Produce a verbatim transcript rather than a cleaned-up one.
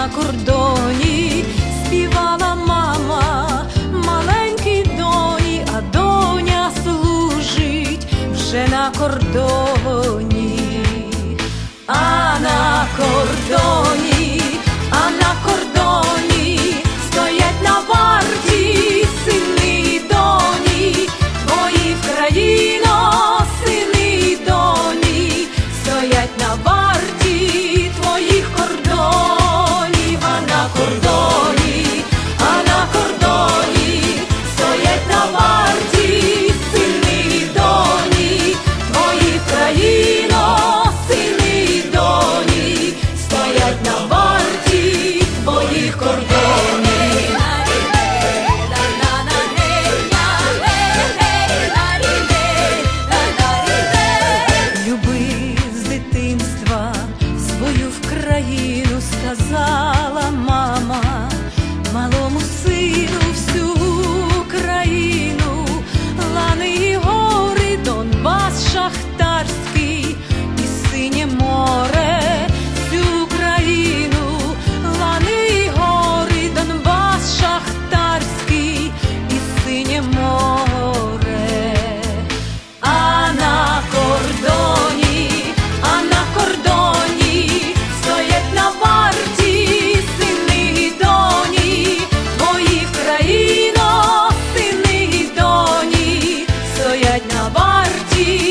на кордоні, співала мама маленькій доні, а доня служить вже на кордоні. А на кордоні, а на кордоні стоять на варті сини й доні, твої в країно, сини й доні, стоять на варті твоїх кордонів. А на кордоні, а на кордоні стоять на варті сини й доні, твої в країно, сини й доні, стоять на варті твоїх кордонів. Свою в країну, сказала мама малому сину, всю країну, лани і гори, Донбас шахтарський і синє море, всю країну, лани і гори, Донбас шахтарський і синє море. А на кордоні, а на кордоні стоять на варті сини й доні, твої в країно, сини й доні, стоять на варті